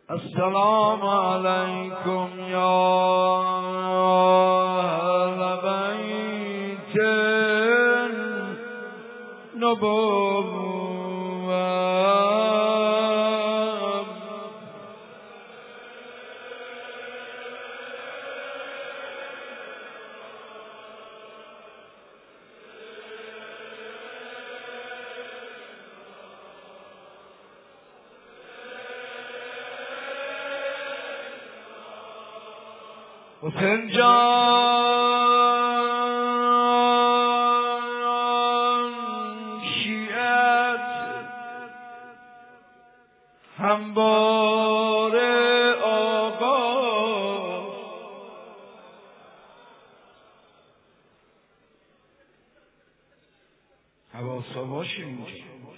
السلام علیکم یا اهل بیت النبوة. حسین جان شیعت هموار آقا حواسا باشی اینجا.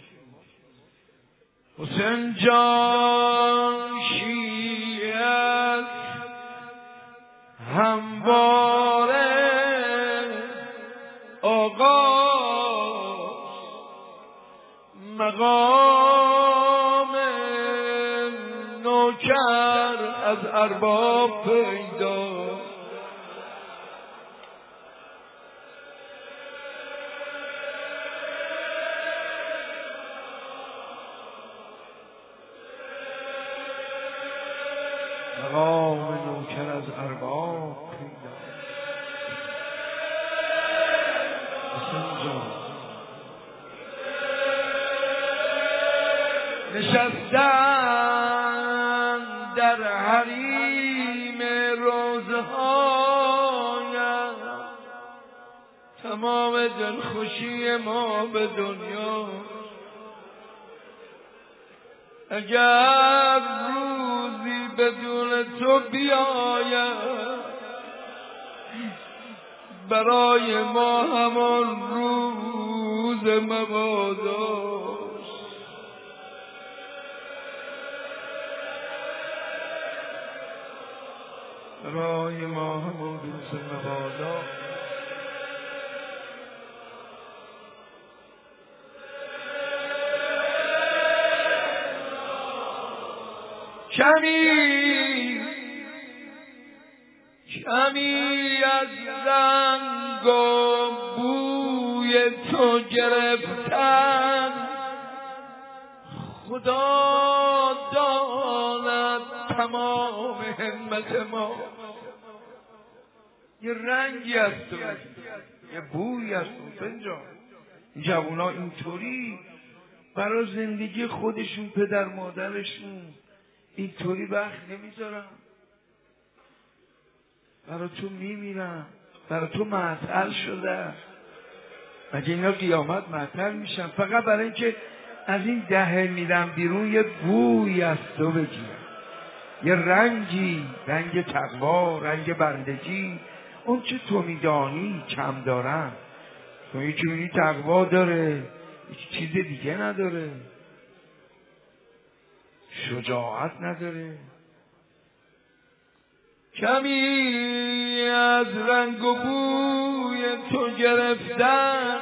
حسین جان شیعت همواره آقا مقام نوکر از ارباب پیدا. مقام نوکر از ارباب پیدا. نشستن در حریم روزهایت تمام دلخوشی ما به دنیا. اگر روزی بدون تو بیاید برای ما همان روز مباداست. برای ما همان روز مباداست. کمی از رنگ و بوی تو گرفتن خدا داند تمام همت ما. یه رنگی از تو، یه بوی از تو. بنجا این جوونا اینطوری برای زندگی خودشون پدر مادرشون اینطوری وقت نمیذارن. برای تو میمیرن، برای تو معطل شده. مگه اینا قیامت معطل میشن فقط برای اینکه از این دهه میرن بیرون یه بوی از تو بگیرن، یه رنگی، رنگ تقوا، رنگ بندگی. اون چه تو میدانی کم دارن. تو یکی میدونی تقوا داره، هیچ چیز دیگه نداره، شجاعت نداره. کمی از رنگ و بوی تو گرفتن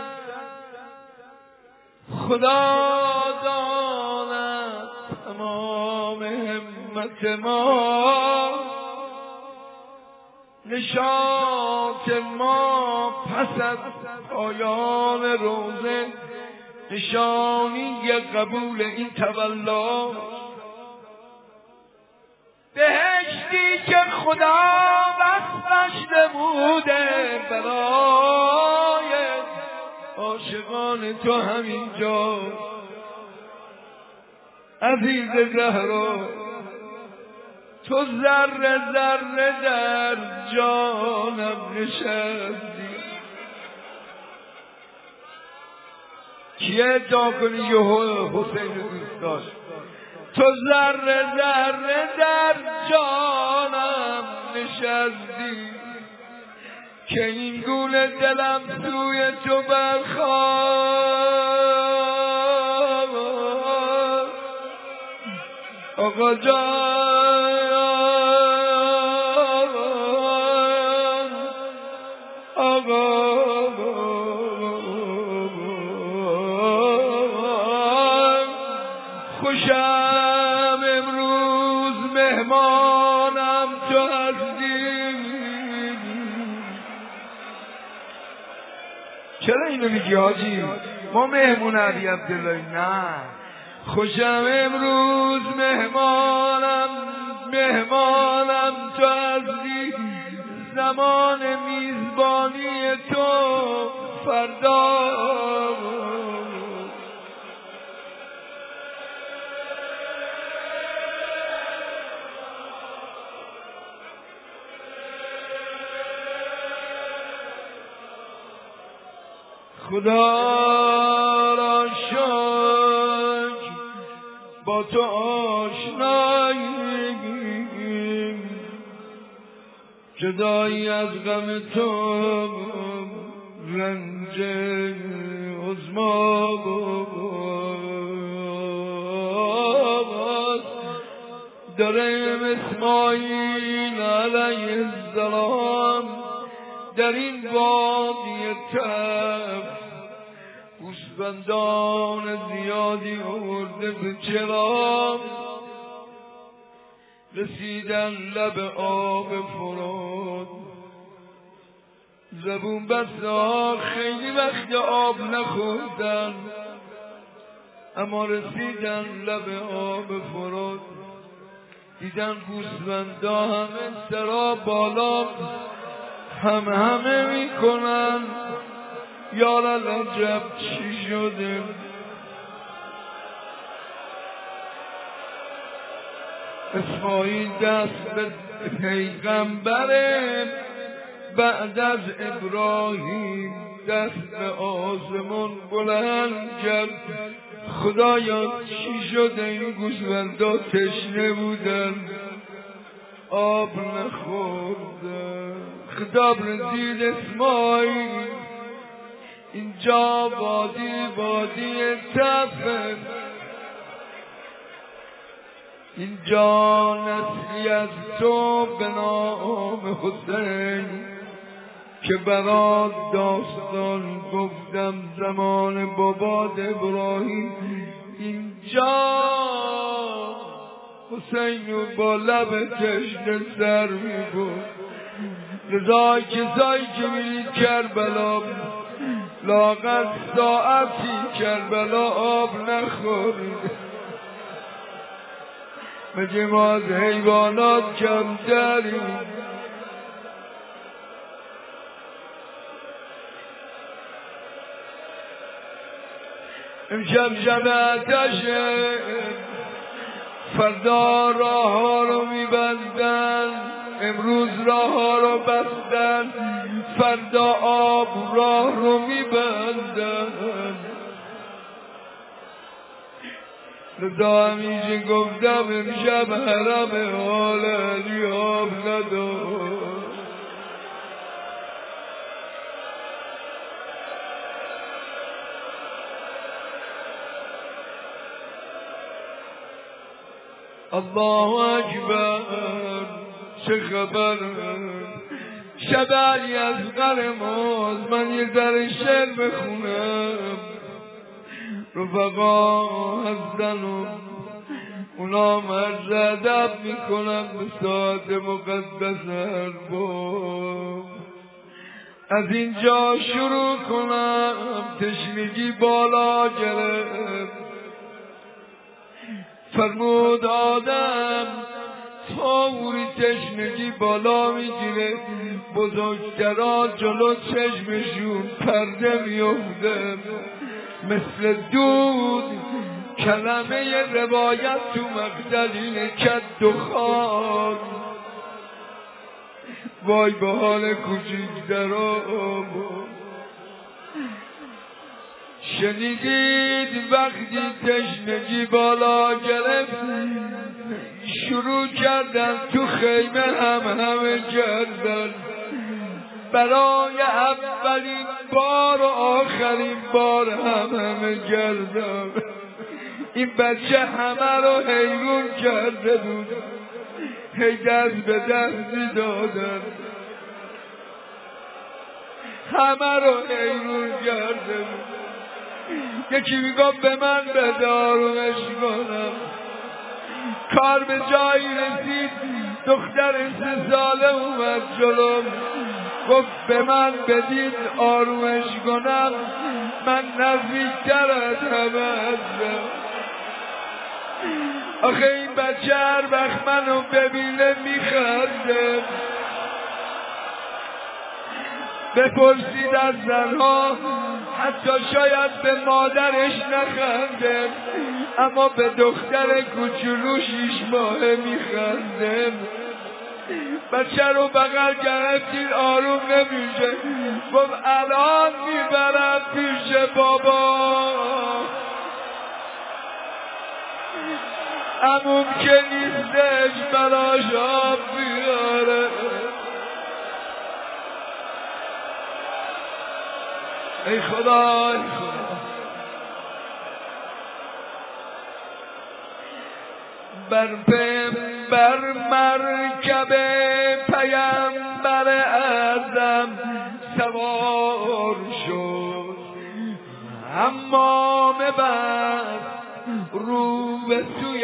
خدا داند تمام همت ما. نشاط ما پس از پایان روزه نشانی قبول این تولا. بهشتی که خدا وصفش نموده برای عاشقان تو همینجا. عزیز زهرا تو ذره ذره در جانم نشستی. کیه ادعا کنی یه حسین دوست داشت؟ تو ذره ذره در جانم نشستی که این گونه دلم سوی تو برخواست. آقا جان آقا خوشم امروز مهمانم تو هستی. چرا اینو میگی حاجی؟ ما مهمون علی عبدالله نه. خوشم امروز مهمانم تو هستی. زمان میزبانی تو فردا خدا را شکر با تو آشنایی، جدایی از غم تو رنج عظما داره اسماعیل علیه السلام در این وادی تف گوسفندان زیادی آورده به چرا رسیدن لب آب فرات. زبون بسته خیلی وقت آب نخوردن اما رسیدن لب آب فرات، دیدن گوسفندا همه سرا بالا همه میکنن. یا لجب چی شده؟ اسماعیل دست به پیغمبره بعد از ابراهیم دست به آسمان بلند کرد. خدایا چی شده؟ این گوسفندا تشنه بودن آب نخوردن. خطاب رسید اسماعیل اینجا وادی تفه، اینجا نسلی از تو به نام حسین که برات داستان گفتم زمان بابات ابراهیم. اینجا حسین با لب تشنه سر میبود. رضای کسایی که میرید کربلا لاغر ساعتی کربلا آب نخورید. مگه ما از حیوانات کم داریم؟ امشب شب آتشه، فردا راه ها رو میبندن، امروز راه ها رو بستن، فردا آب راه رو میبندن. رضا همیشه گفتم امشب حرم حال علی آب ندار. الله اکبر. چه خبر شب علی اصغر ماست. من یه ذره شعر بخونم، رفقا هستن و اونا مرز ادب میکنن به ساعت مقدس ارباب. از اینجا شروع کنم تشنگی بالا گرفت. فرمود آدم طوری تشنگی بالا میگیره بزرگترا جلو چشمشون پرده میفته مثل دود. کلمه روایت تو مقتل اینه که دخان. وای به حال کوچیکترام. شنیدید وقتی تشنگی بالا گرفت شروع کردن تو خیمه همه کردن برای اولین بار و آخرین بار همه کردن. این بچه همه رو حیرون کرده بود، هی دست به دست میدادن، همه رو حیرون کرده بود. یکی میگفت به من به دارومش کنم، کار به جایی رسید، دختر 3 ساله اومد جلوم، گفت به من بدید آرومش کنم، من نزدیکتر از همه هستم. آخه این بچه هر وقت منو ببینه میخنده. بپرسید از زنها، حتی شاید به مادرش نخنده، اما به دختر کوچولو 6 ماهه میخنده. بچه رو بغل گرفتید، آروم نمیشه، گفت الان میبرم پیش بابا. عموم که نیستش براش آب بیاره. ای خدا، ای خدا. بر مرکب پیامبر اعظم سوار شد، حمام بست رو به سوی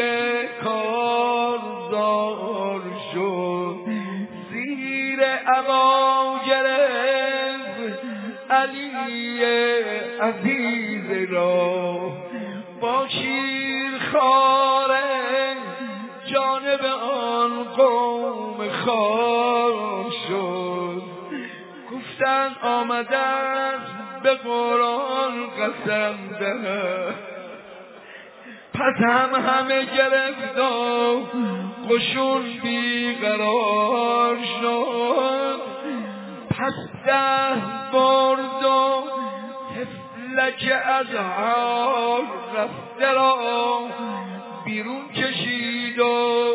کارزار شد، زیر عبا گرفت علی عزیز را، با شیرخواره جانب آن قوم خوار شد. گفتن آمده است به قرآن قسم ده، پس همه گرفت و قشون بیقرار شد. پس 10 برد و طفلک از حال رفته را بیرون کشید و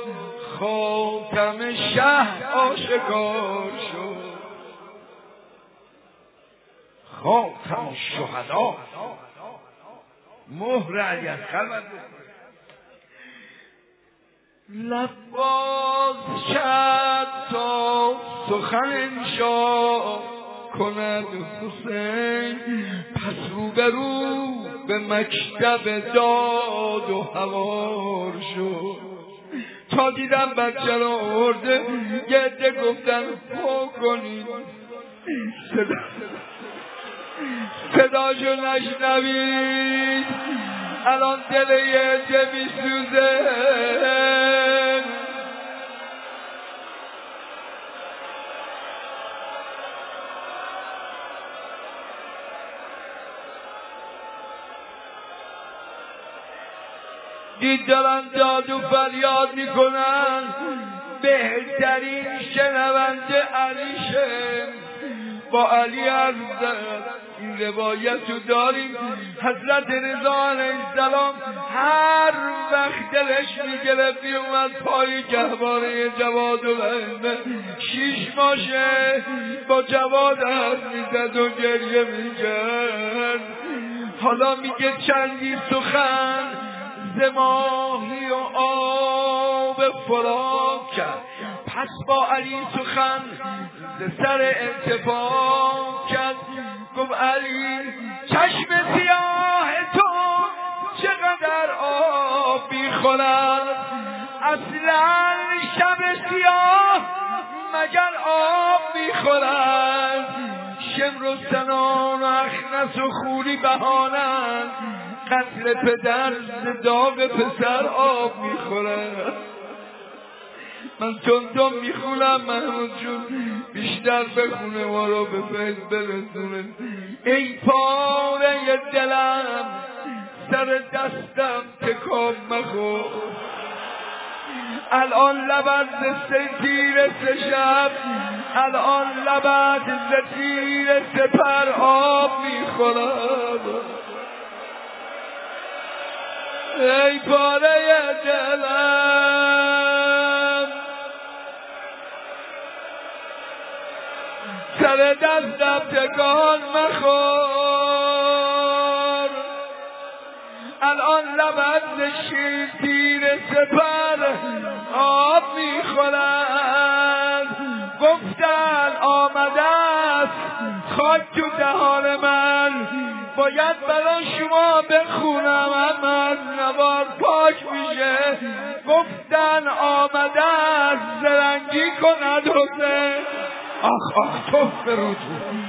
خاتم شه آشکار شد. خاتم شهدا، مهر علی اصغر بر لب باز کرد تا سخن انشا کند حسین، پس رو به رو به مکتب داد و هوار شد. تا دیدم بچه را آورده، یه عده گفتن پا کنید، صداشو نشنوید، الان دل یه عده میسوزه. دید دارن داد و فریاد میکنن، بهترین شنونده علیشه. با علی عرض این روایت رو داریم، حضرت رضا علیه السلام هر وقت دلش میگرفت میومد پای گهواره جوادالعلم، 6 ماشه با جواد حرف میزد و گریه میکرد. حالا میگه چندی سخن ز ماهی و آب فرات کرد، پس با علی سخن ز سر اتفاق کرد. گفت علی چشم سیاه تو چقدر آب میخورد، اصلا شب سیاه مگر آب میخورد. شمر و سنان و اخنس و خوری بهانند، قتل پدر ز داغ پسر آب میخورد. من تندم میخونم محمود جون، بیشتر بخونه ما رو به فیض برسونه. ای پاره دلم سر دستم تکام مخور، الان لبت ز تیر شب، الان لبت ز تیر سپر آب میخورد. ای پاره دلم سر دستم تکان مخور، الان لبت ز شیر تیر سپر آب میخورد. گفتن آمده است خاک تو دهان من، باید برای شما بخونم، اما از نوار پاک میشه. گفتن آمده از زرنگی کند حسین. آخ آخ تو فرود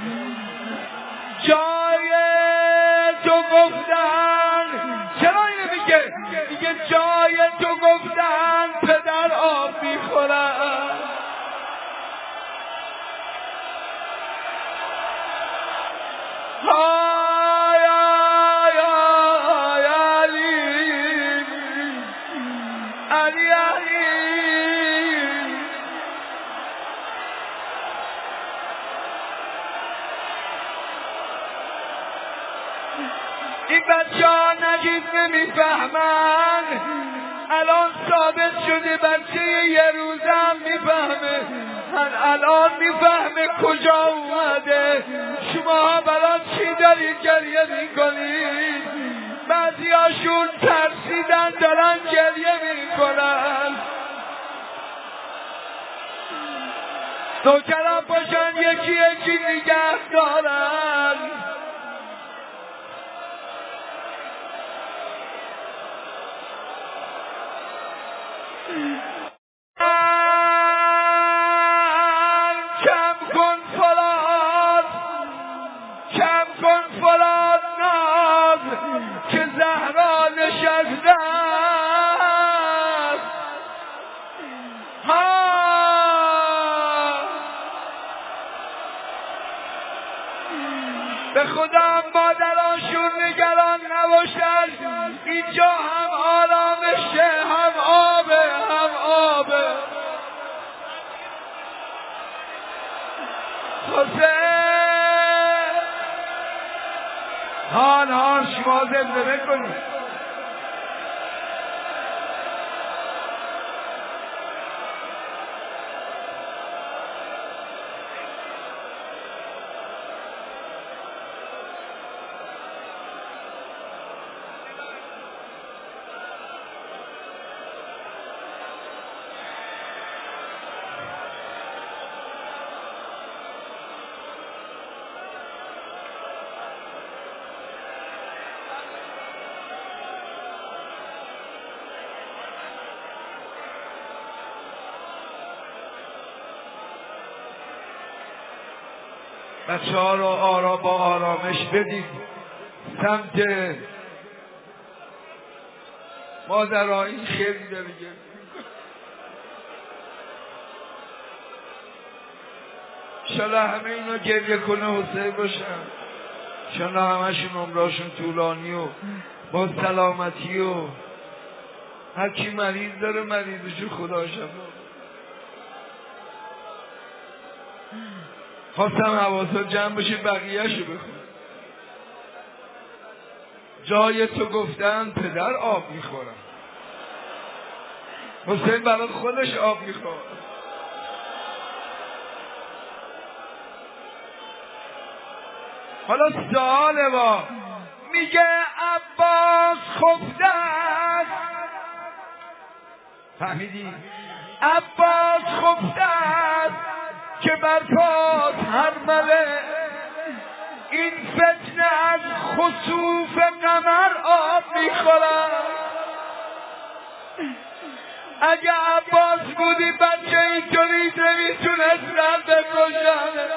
جای تو گفتن، چرا اینو میگه جای تو گفتن پدر آب میخورد. های علی علی این بچه ها نجیب نمیفهمن، الان ثابت شده بچه یه روزم میفهمه، الان میفهمه کجا اومده. شما برای چی دارید گریه میکنید؟ بعضی هاشون ترسیدن دارن گریه میکنن. نوکران باشن یکی یکی نگه دارن. کم کن فلان ناز که زهرا نشسته است. به خدا مادرانشون نگران نباشن، اینجا هم آرامشه، هم آبه. حسین حال شما زمزمه کنید. بچه ها رو با آرامش بدید سمت مادرها. این خیلی داره گرد. انشالله همه اینا گریه کنه حسین باشن، انشالله همشون عمرشون طولانی و با سلامتی و هر کی مریض داره مریضشو خدا شفا. خواستم حواست جمع بشه بقیه‌شو بخون. جای تو گفتن پدر آب میخورن. حسین برای خودش آب میخورد. حالا سواله با میگه عباس خفته است. فهمیدی؟ عباس خفته است که بر پاس هر مله این فتنه از خسوف قمر آب میخورد. اگه عباس بودی بچه اینطوری نمیتونستن بکشن.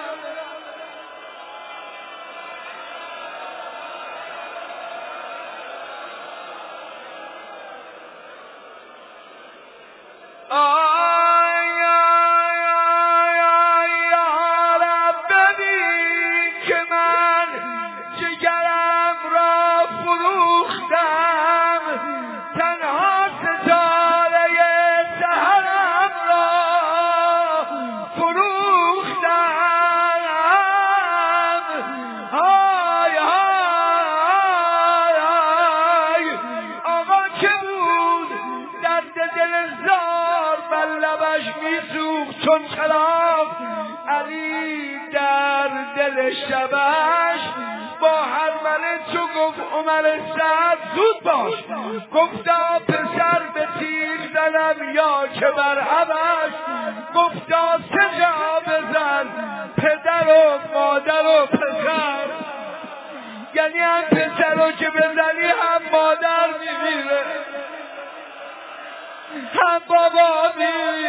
چون چراغ علی در دل شبش با هر مله چو گفت عمر سعد زود باش، گفتا پسر به تیر زنم یا که بر عبش، گفتا سه جا بزن پدر و مادر و پسر. یعنی هم پسر رو که بزنی هم مادر میمیره. هم بابانی.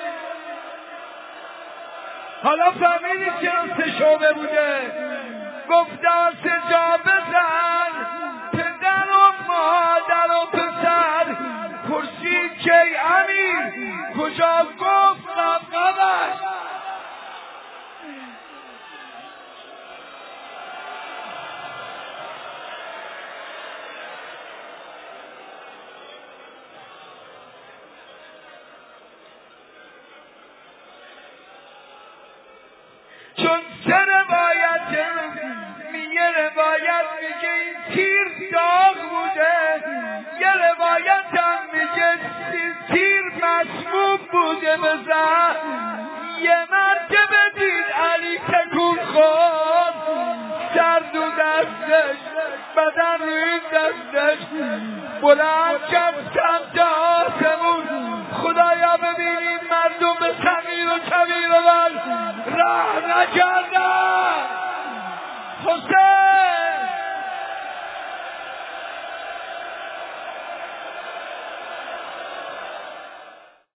حالا فهمیدید که اون شعبه بوده. گفتم سجا بزن پدر و مادر و پسر، خورشید که امیر کجا گفت قبقبش. چون سه روایت یه روایت میگه این تیر داغ بوده، یه روایت هم میگه تیر مسموم بوده بزن. یه مرتبه دید علی تکون خود، سر دو دستش بدن روی دستش بلند کرد سمت آسمون. خدایا ببینید مردم به صغیر و کبیر و راه نکردن. حسین